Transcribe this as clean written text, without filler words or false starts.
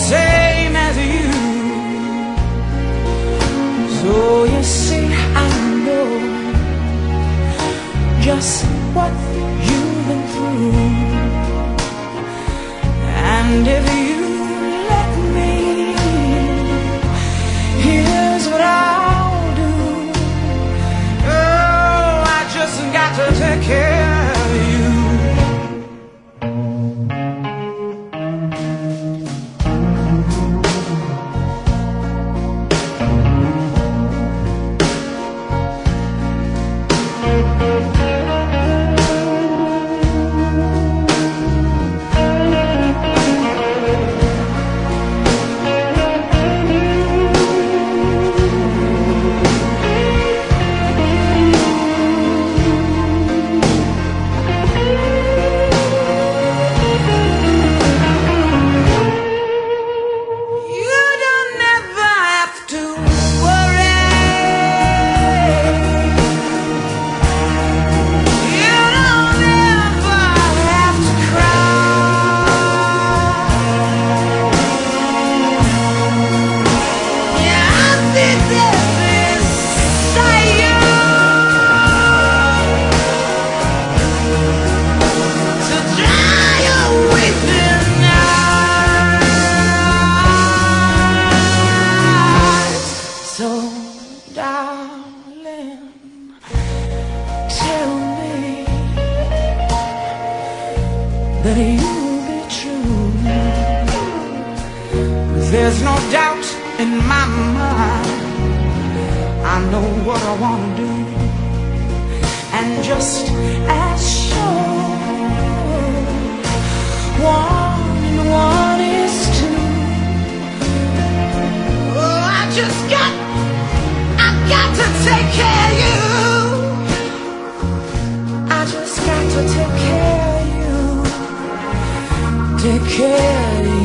same as you. So you see, I know just what you've been through, and if you let me, here's what I'll do. Oh, I just got to take care of you. That you'll be true. There's no doubt in my mind, I know what I want to do, and just as sure, one and one is two. Oh, I've got to take care of you. I just got to take care of you. Take care of you.